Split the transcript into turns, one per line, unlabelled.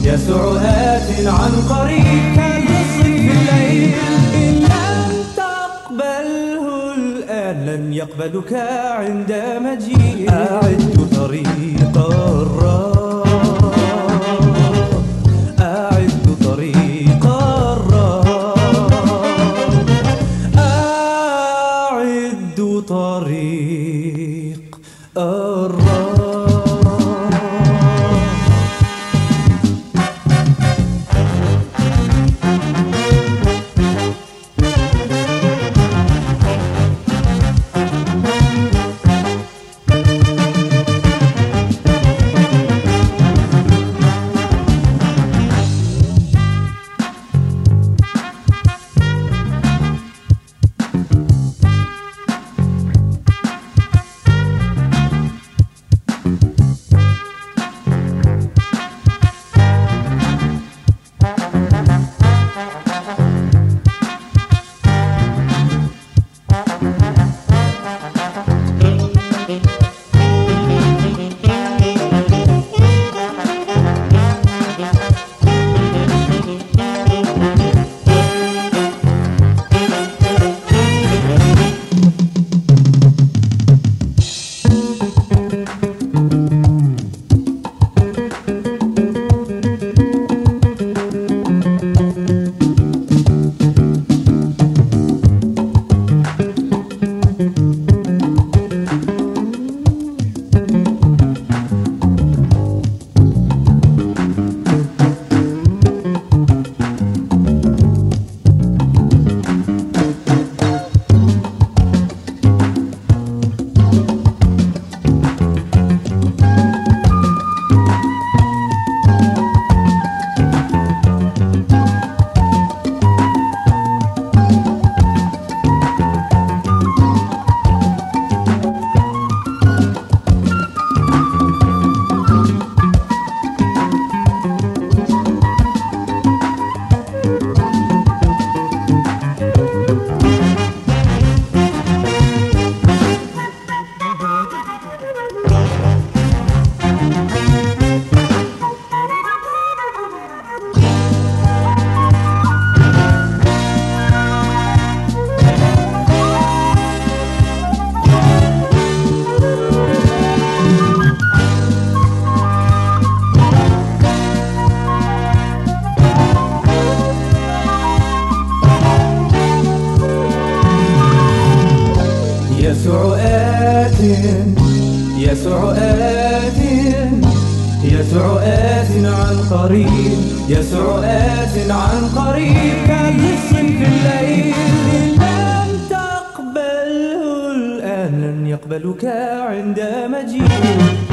يسوع آت عن قريب كاللص في الليل. إن لم تقبله الآن لن يقبلك عند مجيء. أعد طريق الرب، أعد طريق الرب، أعد طريق الرب. يسوع آت، يسوع آت، يسوع آت عن قريب، يسوع آت عن قريب كاللص في الليل. إن لم تقبله الآن لن يقبلك عند مجيء.